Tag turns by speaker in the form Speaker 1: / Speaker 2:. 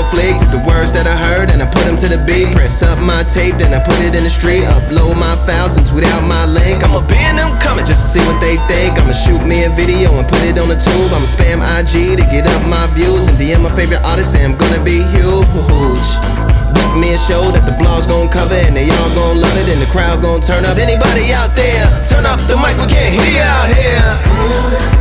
Speaker 1: flick. Took the words that I heard and I put them to the beat. Press up my tape, then I put it in the street. Upload my files and tweet out my link. I'ma be in them comments just to see what they think. I'ma shoot me a video and put it on the tube. I'ma spam IG to get up my views and DM my favorite artist, say I'm gonna be huge. Book me a show that the blog's gon' cover, and they all gon' love it, and the crowd gon' turn up. Is anybody out there? Turn up the mic, we can't hear you out here.